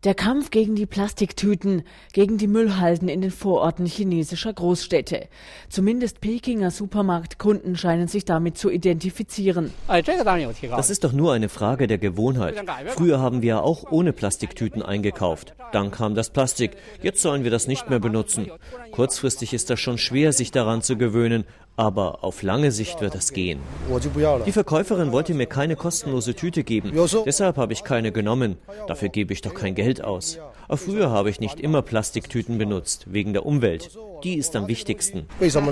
Der Kampf gegen die Plastiktüten, gegen die Müllhalden in den Vororten chinesischer Großstädte. Zumindest Pekinger Supermarktkunden scheinen sich damit zu identifizieren. Das ist doch nur eine Frage der Gewohnheit. Früher haben wir ja auch ohne Plastiktüten eingekauft. Dann kam das Plastik. Jetzt sollen wir das nicht mehr benutzen. Kurzfristig ist das schon schwer, sich daran zu gewöhnen. Aber auf lange Sicht wird das gehen. Die Verkäuferin wollte mir keine kostenlose Tüte geben. Deshalb habe ich keine genommen. Dafür gebe ich doch kein Geld aus. Auch früher habe ich nicht immer Plastiktüten benutzt, wegen der Umwelt. Die ist am wichtigsten.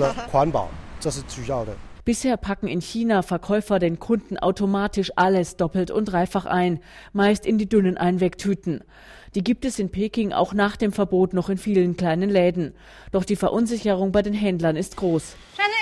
Bisher packen in China Verkäufer den Kunden automatisch alles doppelt und dreifach ein, meist in die dünnen Einwegtüten. Die gibt es in Peking auch nach dem Verbot noch in vielen kleinen Läden. Doch die Verunsicherung bei den Händlern ist groß.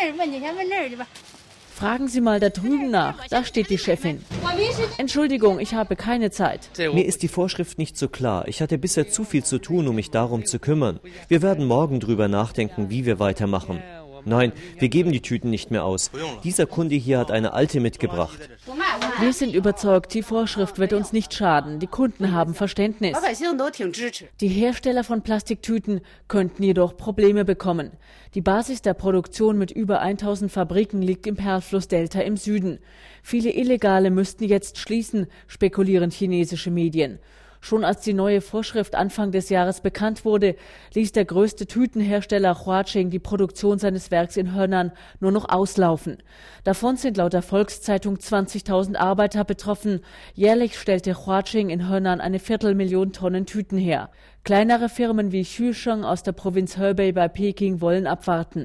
Fragen Sie mal da drüben nach, da steht die Chefin. Entschuldigung, ich habe keine Zeit. Mir ist die Vorschrift nicht so klar. Ich hatte bisher zu viel zu tun, um mich darum zu kümmern. Wir werden morgen drüber nachdenken, wie wir weitermachen. Nein, wir geben die Tüten nicht mehr aus. Dieser Kunde hier hat eine alte mitgebracht. Wir sind überzeugt, die Vorschrift wird uns nicht schaden. Die Kunden haben Verständnis. Die Hersteller von Plastiktüten könnten jedoch Probleme bekommen. Die Basis der Produktion mit über 1000 Fabriken liegt im Perlflussdelta im Süden. Viele Illegale müssten jetzt schließen, spekulieren chinesische Medien. Schon als die neue Vorschrift Anfang des Jahres bekannt wurde, ließ der größte Tütenhersteller Huaqing die Produktion seines Werks in Henan nur noch auslaufen. Davon sind laut der Volkszeitung 20.000 Arbeiter betroffen. Jährlich stellte Huaqing in Henan 250.000 Tonnen Tüten her. Kleinere Firmen wie Xusheng aus der Provinz Hebei bei Peking wollen abwarten.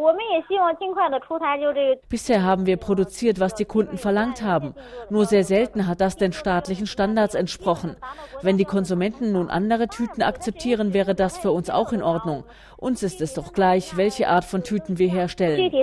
Bisher haben wir produziert, was die Kunden verlangt haben. Nur sehr selten hat das den staatlichen Standards entsprochen. Wenn die Konsumenten nun andere Tüten akzeptieren, wäre das für uns auch in Ordnung. Uns ist es doch gleich, welche Art von Tüten wir herstellen.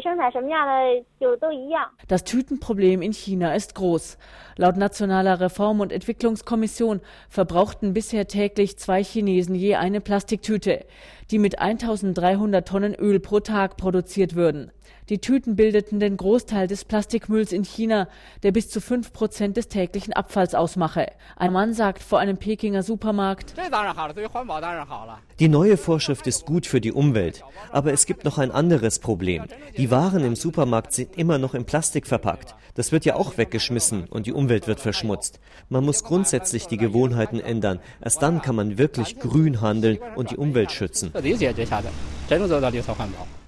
Das Tütenproblem in China ist groß. Laut Nationaler Reform- und Entwicklungskommission verbrauchten bisher täglich 2 Chinesen je eine Plastiktüte, die mit 1300 Tonnen Öl pro Tag produziert würden. Die Tüten bildeten den Großteil des Plastikmülls in China, der bis zu 5% des täglichen Abfalls ausmache. Ein Mann sagt vor einem Pekinger Supermarkt: Die neue Vorschrift ist gut für die Umwelt. Aber es gibt noch ein anderes Problem. Die Waren im Supermarkt sind immer noch in Plastik verpackt. Das wird ja auch weggeschmissen und die Umwelt wird verschmutzt. Man muss grundsätzlich die Gewohnheiten ändern. Erst dann kann man wirklich grün handeln und die Umwelt schützen.